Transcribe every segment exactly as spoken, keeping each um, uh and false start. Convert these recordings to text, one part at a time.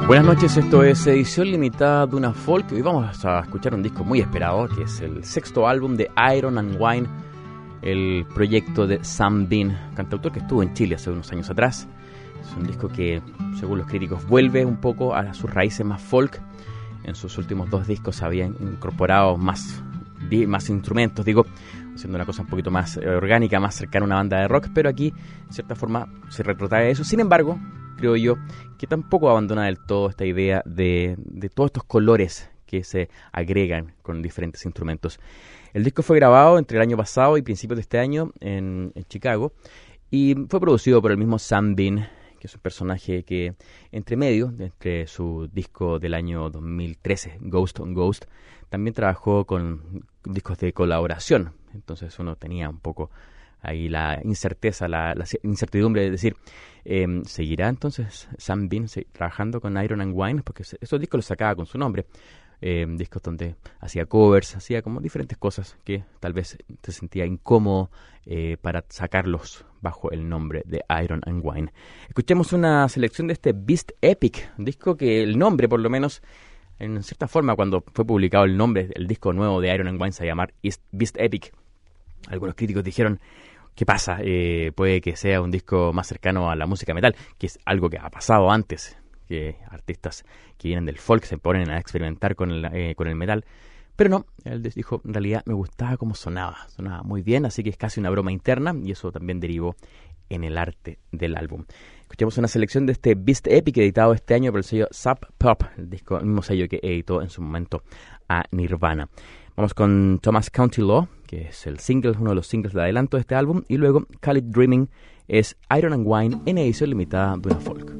Buenas noches, esto es edición limitada de una folk. Hoy vamos a escuchar un disco muy esperado, que es el sexto álbum de Iron and Wine, el proyecto de Sam Bean, cantautor que estuvo en Chile hace unos años atrás. Es un disco que, según los críticos, vuelve un poco a sus raíces más folk. En sus últimos dos discos había incorporado más, más instrumentos, digo, haciendo una cosa un poquito más orgánica, más cercana a una banda de rock, pero aquí, de cierta forma, se retrotrae eso. Sin embargo, creo yo que tampoco abandona del todo esta idea de, de todos estos colores que se agregan con diferentes instrumentos. El disco fue grabado entre el año pasado y principios de este año en, en Chicago y fue producido por el mismo Sam Bean, que es un personaje que entre medio, entre su disco del año dos mil trece, Ghost on Ghost, también trabajó con discos de colaboración. Entonces uno tenía un poco ahí la incerteza, la, la incertidumbre de decir, eh, ¿seguirá entonces Sam Bean trabajando con Iron and Wine? Porque esos discos los sacaba con su nombre, eh, discos donde hacía covers, hacía como diferentes cosas que tal vez se sentía incómodo eh, para sacarlos bajo el nombre de Iron and Wine. Escuchemos una selección de este Beast Epic, un disco que el nombre, por lo menos, en cierta forma, cuando fue publicado el nombre, el disco nuevo de Iron and Wine se va a llamar Beast Epic. Algunos críticos dijeron, ¿qué pasa? Eh, puede que sea un disco más cercano a la música metal, que es algo que ha pasado antes, que artistas que vienen del folk se ponen a experimentar con el, eh, con el metal. Pero no, él dijo, en realidad me gustaba cómo sonaba, sonaba muy bien, así que es casi una broma interna, y eso también derivó en el arte del álbum. Escuchamos una selección de este Beast Epic editado este año por el sello Sub Pop, el disco, el mismo sello que editó en su momento a Nirvana. Vamos con Thomas County Law, que es el single, uno de los singles de adelanto de este álbum, y luego Call It Dreaming es Iron and Wine en edición limitada de una folk.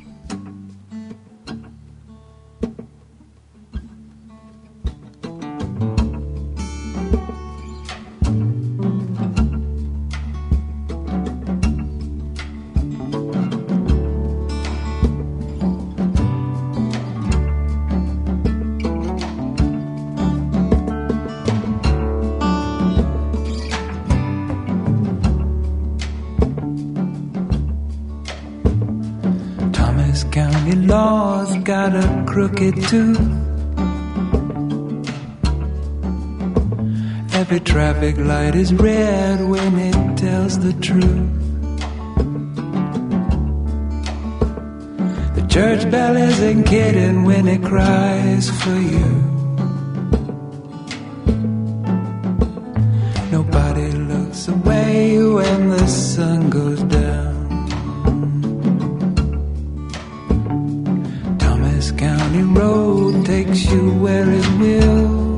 County law's got a crooked tooth. Every traffic light is red when it tells the truth. The church bell isn't kidding when it cries for you. Nobody looks away when the sun goes down. County road takes you where it will.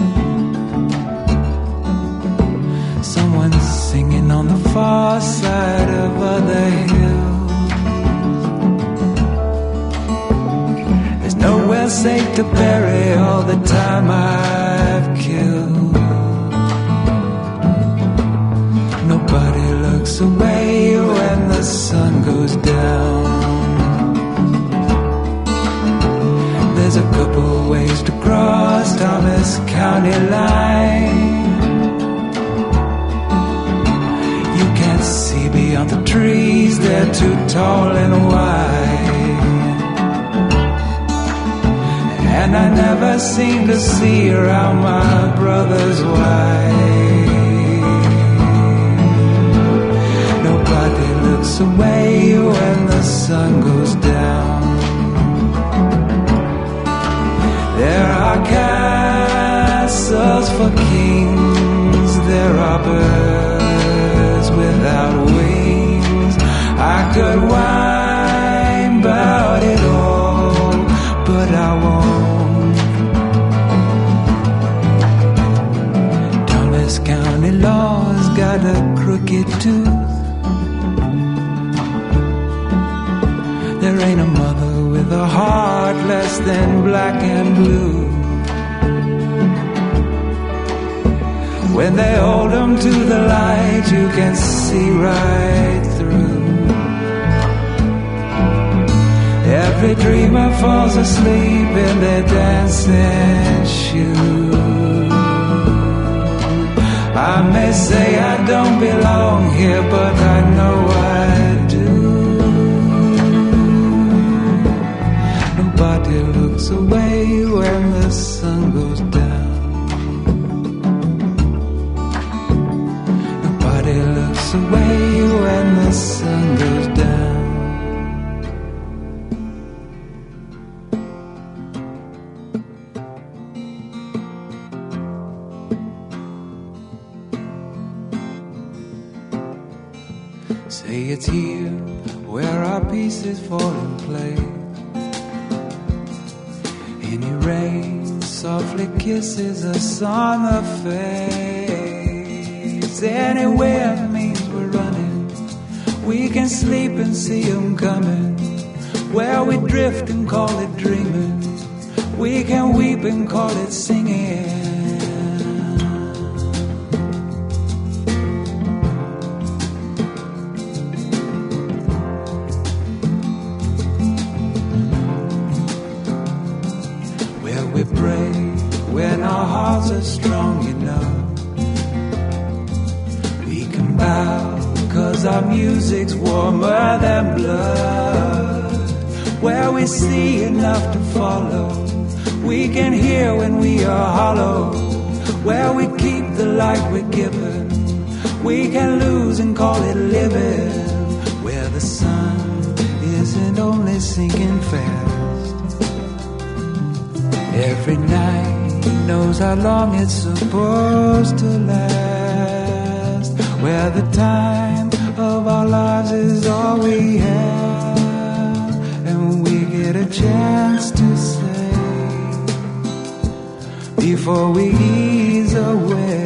Someone's singing on the far side of other hills. There's nowhere safe to bury all the time I've killed. Nobody looks away when the sun goes down. There's a couple ways to cross Thomas County line. You can't see beyond the trees, they're too tall and wide. And I never seem to see around my brother's wife. Nobody looks away when the sun goes down. There are castles for kings, there are birds without wings. I could whine about it all, but I won't. Thomas County law's got a crooked tooth. There ain't a mother with a heart less than black and blue. When they hold them to the light, you can see right through. Every dreamer falls asleep in their dancing shoes. I may say I don't belong here, but I know I do. where our pieces fall in place. Any rain softly kisses us on the face. Anywhere means we're running. We can sleep and see them coming. Where we drift and call it dreaming. We can weep and call it singing. Where we pray when our hearts are strong enough. We can bow cause our music's warmer than blood. Where we see enough to follow. We can hear when we are hollow. Where we keep the light we're given. We can lose and call it living. Where the sun isn't only sinking fast. Every night knows how long it's supposed to last. Where the time of our lives is all we have. And we get a chance to say before we ease away,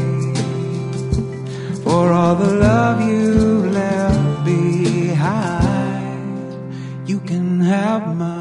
for all the love you left behind, you can have mine.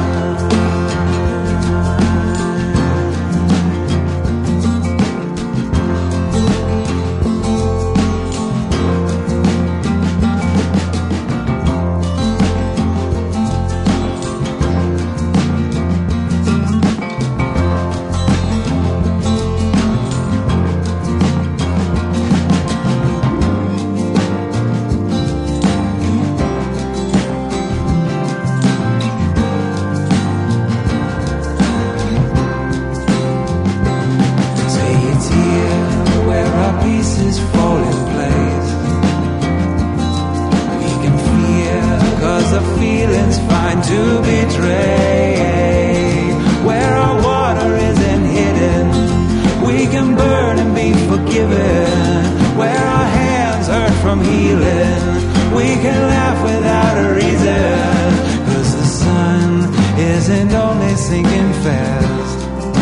To betray, where our water isn't hidden, we can burn and be forgiven. Where our hands hurt from healing, we can laugh without a reason. Cause the sun isn't only sinking fast.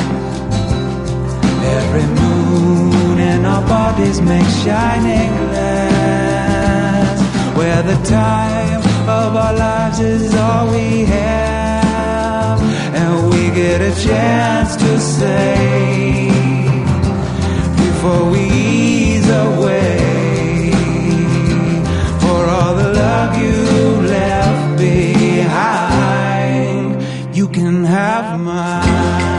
Every moon in our bodies makes shining glass. Where the time of our lives is all we have, and we get a chance to say before we ease away, for all the love you left behind, you can have mine.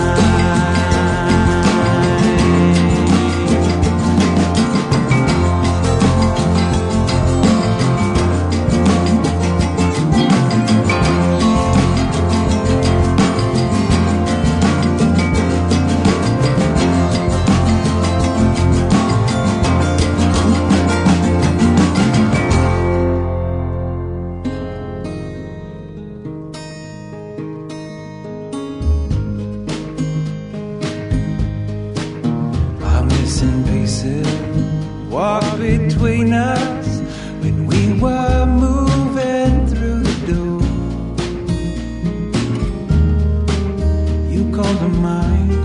Between us when we were moving through the door, you called them mine,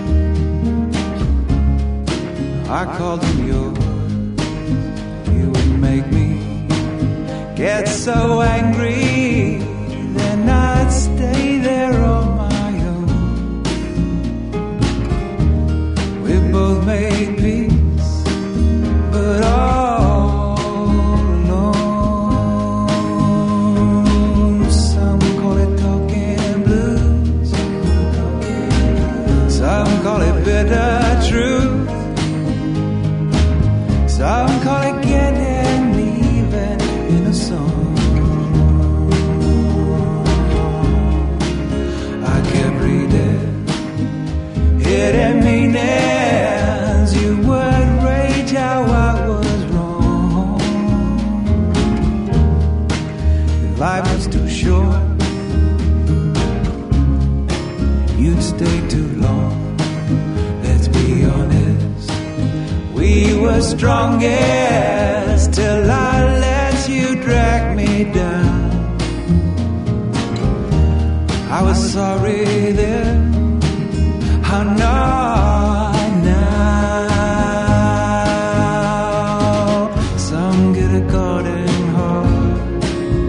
I called them yours. You would make me get so angry, then I'd stay there on my own. We both made peace, but all alone. Some call it talking blues, some call it bitter truth, some call it getting even in a song. I kept reading hidden meanings. You would rage how I was wrong. Life was too short, you'd stay too long. Let's be honest, we were strongest till I let you drag me was sorry then, I'm not now. Some get a garden heart,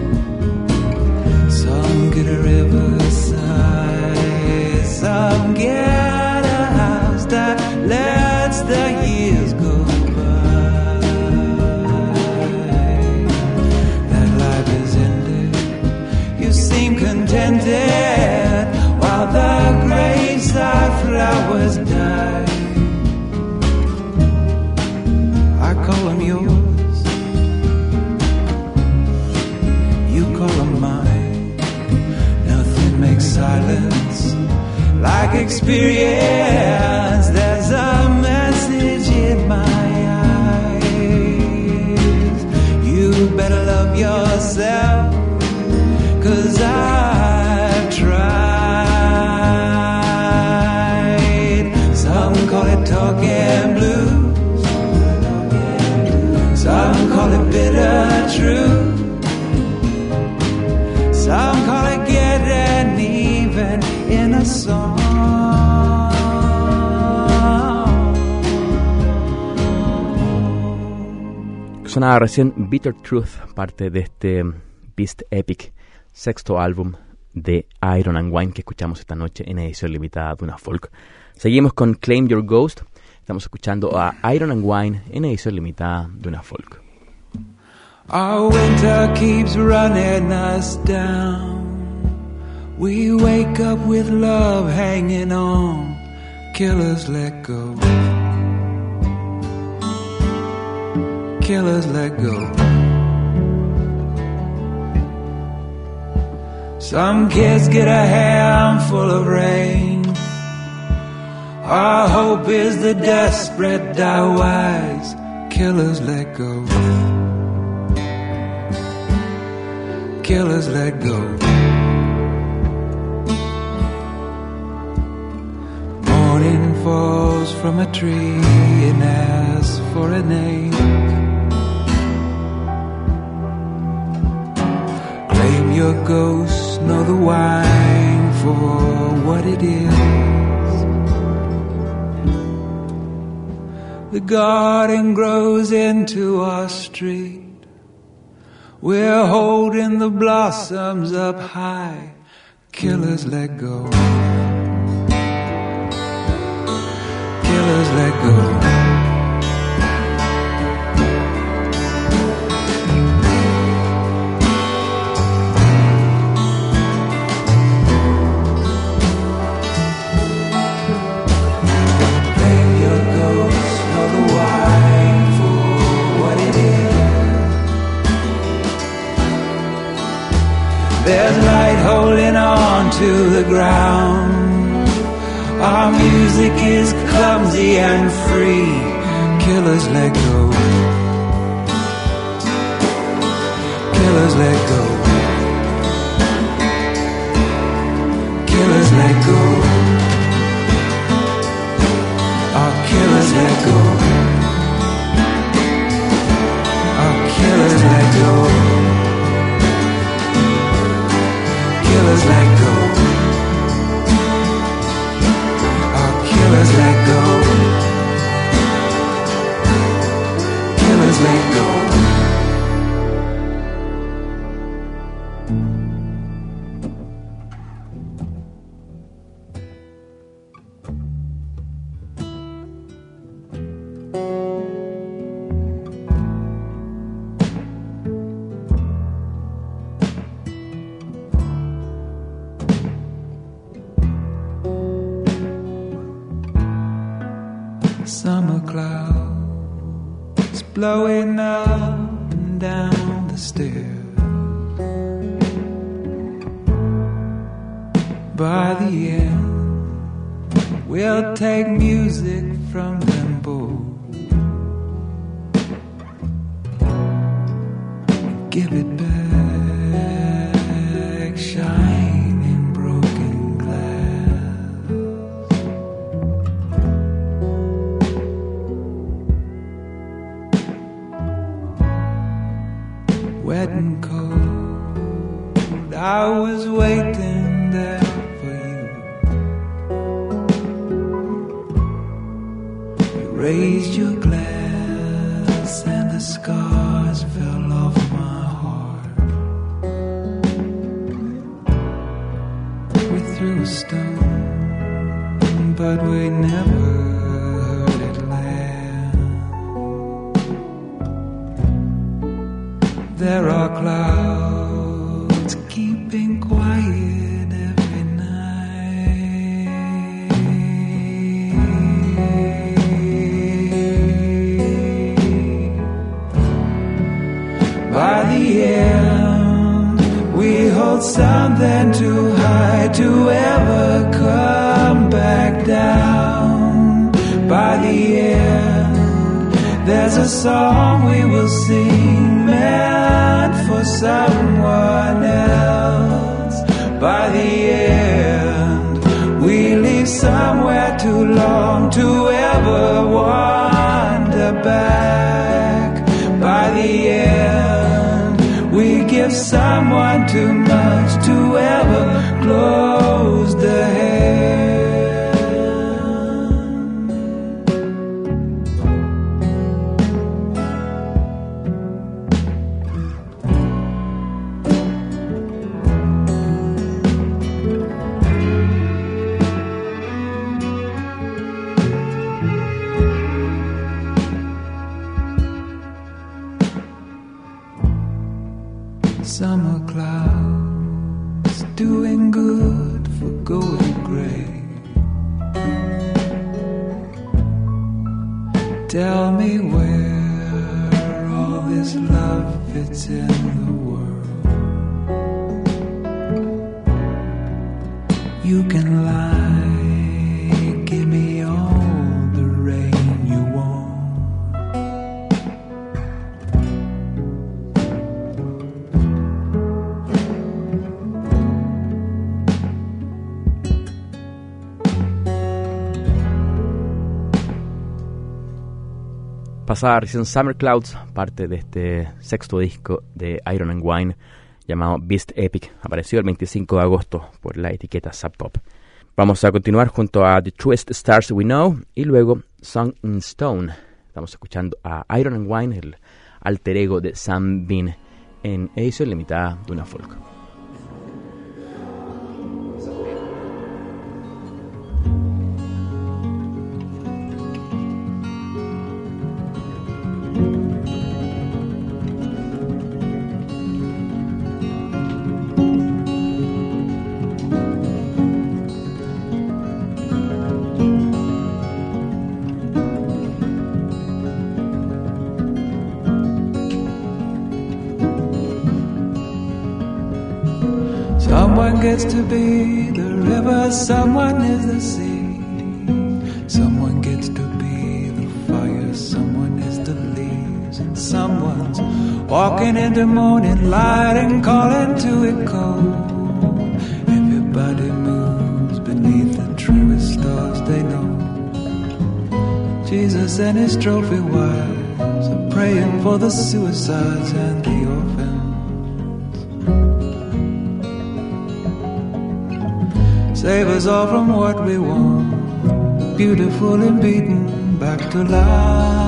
some get a riverside, some get a house that lets the years go by. That life is ended, you seem contented, while the graveside flowers die. I call them yours, you call them mine. Nothing makes silence like experience. There's a message in my eyes. You better love yourself, 'cause I've tried. Some call it talking blues, some call it bitter truth, some call it getting even in a song. Sonaba recién Bitter Truth, parte de este Beast Epic, sexto álbum de Iron and Wine que escuchamos esta noche en edición limitada de Una Folk. Seguimos con Claim Your Ghost. Estamos escuchando a Iron and Wine en edición limitada de Una Folk. Our winter keeps running us down. We wake up with love hanging on. Killers let go. Killers let go. Some kids get a handful of rain. Our hope is the desperate die wise. Killers let go. Killers let go. Morning falls from a tree and asks for a name. Claim your ghost, know the wine for what it is. The garden grows into our street. We're holding the blossoms up high. Killers let go. Killers let go. There's light holding on to the ground. Our music is clumsy and free. Killers let go. Killers let go. Killers let go. Our killers let go. Our killers let go. Killers let go. Our killers let go. Killers let go. Summer clouds blowing up and down the stairs. By the end, we'll take music from them both, give it back, shining broken glass. Wet and cold, I was waiting there through a stone, but we never heard it land. There are clouds keeping quiet every night. By the end, we hold something too high to ever come back down. By the end, there's a song we will sing meant for someone else. By the end, we leave somewhere too long to ever wander back. By the end, we give someone too much to ever close the head. Summer clouds doing good for going gray. Tell me where all this love fits in the world. You can lie, give me all the rain you want. Pasaba recién Summer Clouds, parte de este sexto disco de Iron and Wine llamado Beast Epic. Apareció el veinticinco de agosto por la etiqueta Sub Pop. Vamos a continuar junto a The Truest Stars We Know y luego Song in Stone. Estamos escuchando a Iron and Wine, el alter ego de Sam Bean, en edición limitada de una folk. Someone gets to be the river, someone is the sea. Someone gets to be the fire, someone is the leaves. And someone's walking into morning light and calling to it cold. Everybody moves beneath the truest stars they know. Jesus and his trophy wives are praying for the suicides and the orphans. Save us all from what we want, beautiful and beaten back to life.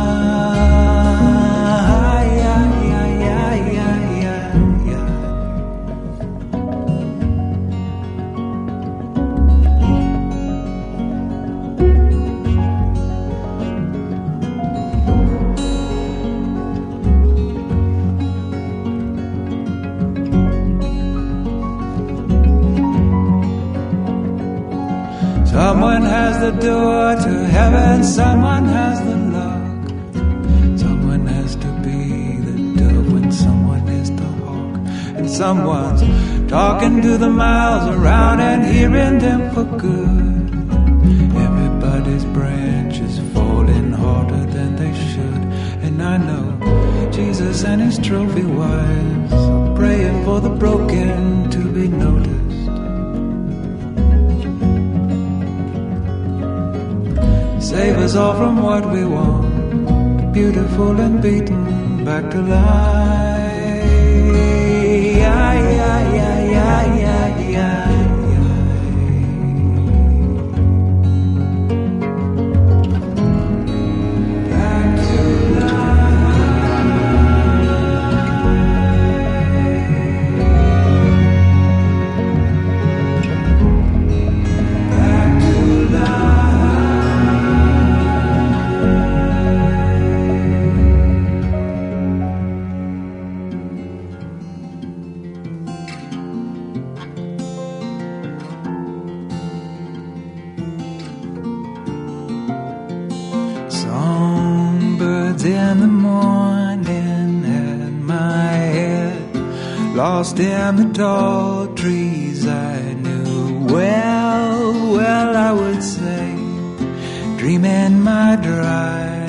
Someone has the door to heaven, someone has the lock. Someone has to be the dove when someone is the hawk. And someone's talking to the miles around and hearing them for good. Everybody's branches falling harder than they should. And I know Jesus and his trophy wives are praying for the broken to be noticed. Save us all from what we want, beautiful and beaten back to life. Yeah, yeah, yeah, yeah, yeah, yeah. lost in the tall trees I knew well, well I would say, dream in my dry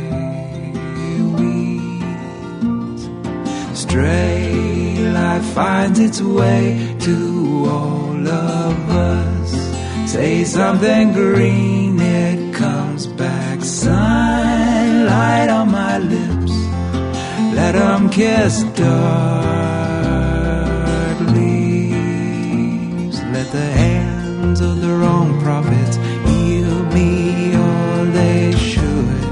weeds. Stray life finds its way to all of us. Say something green, it comes back. Sunlight on my lips, let 'em kiss dark leaves. Let the hands of the wrong prophets heal me, or they should.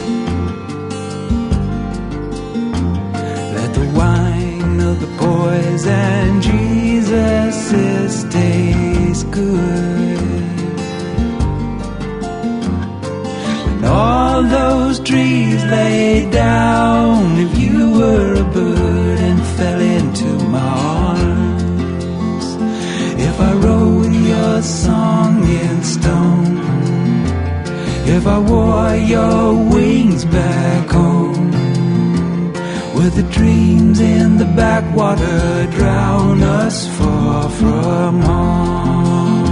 Let the wine of the poison Jesus' taste good. When all those trees lay down, if you were a bird and fell into my arms, if I wrote your song in stone, if I wore your wings back home, would the dreams in the backwater drown us far from home?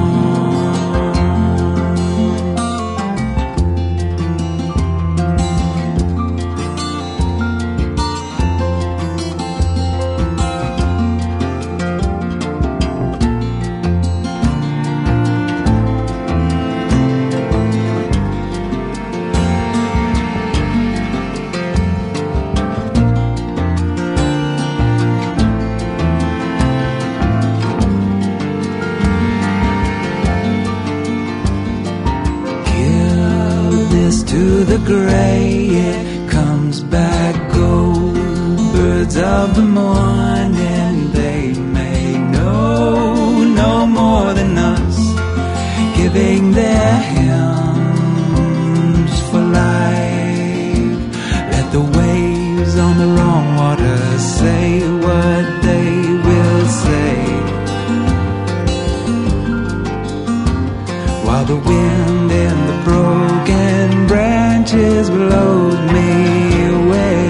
To the gray, it comes back gold. Birds of the morning, they may know no more than us, giving their hymns for life. Let the waves on the wrong water say what they will say, while the wind in the broken branches blows me away.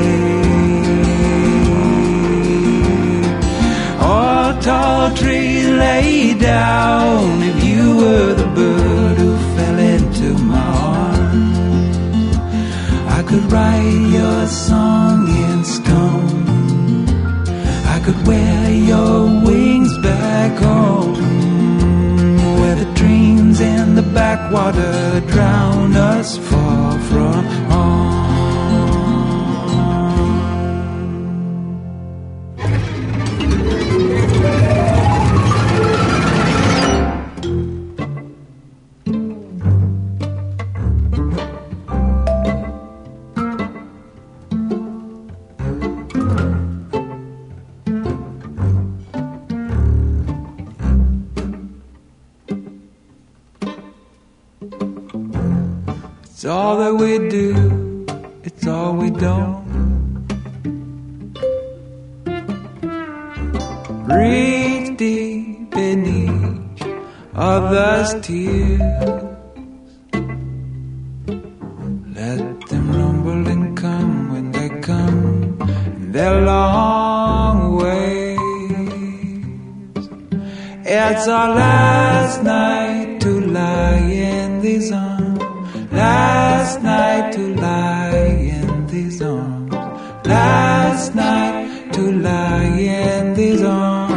All tall trees lay down, if you were the bird who fell into my arms, I could write your song in stone, I could wear your wings back home, where the dreams in the backwater drown us far from home. It's all that we do, it's all we don't. Breathe deep in each other's tears. Let them rumble and come when they come in their long ways. It's our last night to lie in these arms, last night to lie in these arms, last night to lie in these arms.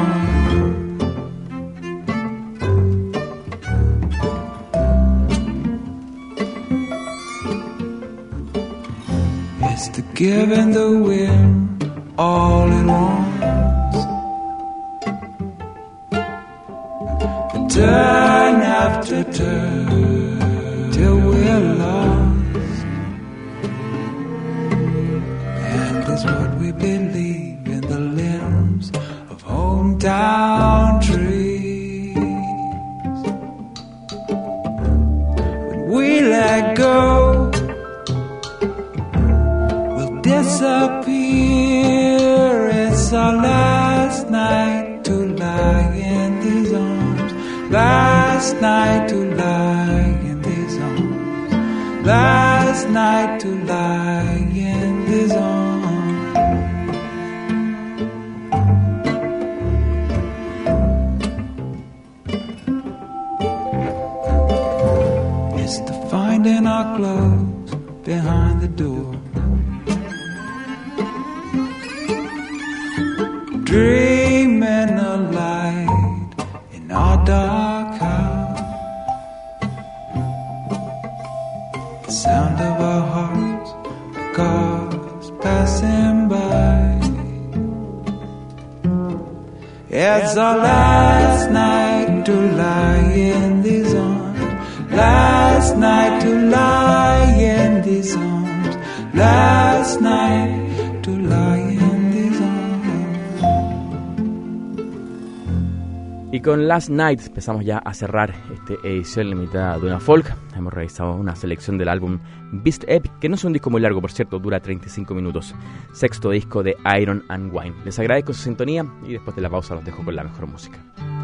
It's the giving the wind all it wants, the turn after turn till we're lost. And it's what we believe in the limbs of hometown trees. When we let go, we'll disappear. It's our last night to lie in these arms, last night to lie in these arms, last night to lie in these arms. clothes behind the door. Dreaming of light in our dark house. The sound of our hearts, the cars passing by. It's our last night to lie in these arms. Last night to lie in these arms. Last night to lie in these arms. Y con Last Night empezamos ya a cerrar esta edición limitada de Una Folk. Hemos realizado una selección del álbum Beast Epic, que no es un disco muy largo, por cierto, dura treinta y cinco minutos. Sexto disco de Iron and Wine. Les agradezco su sintonía y después de la pausa los dejo con la mejor música.